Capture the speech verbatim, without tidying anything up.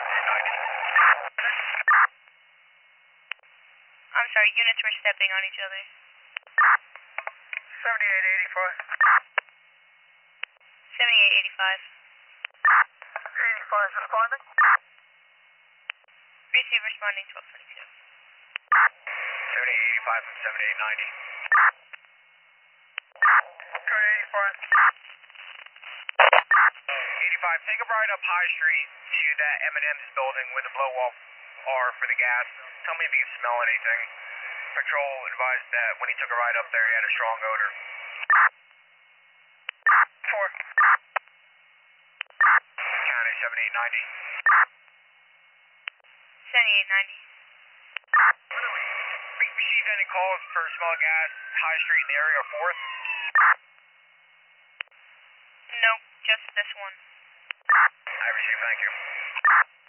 I'm sorry, units were stepping on each other. seventy-eight eighty-five. seventy-eight eighty-five. eighty-five responding. Receive responding twelve twenty-two. seventy-eight eighty-five from seventy-eight ninety. Okay, eighty-five. eighty-five, take a ride up High Street to that M and M's building where the blow off are for the gas. Tell me if you can smell anything. Patrol advised that when he took a ride up there, he had a strong odor. Four. County seventy-eight ninety. seventy-eight ninety. Received any calls for smell of gas, High Street in the area, or fourth? No, just this one. I received, thank you.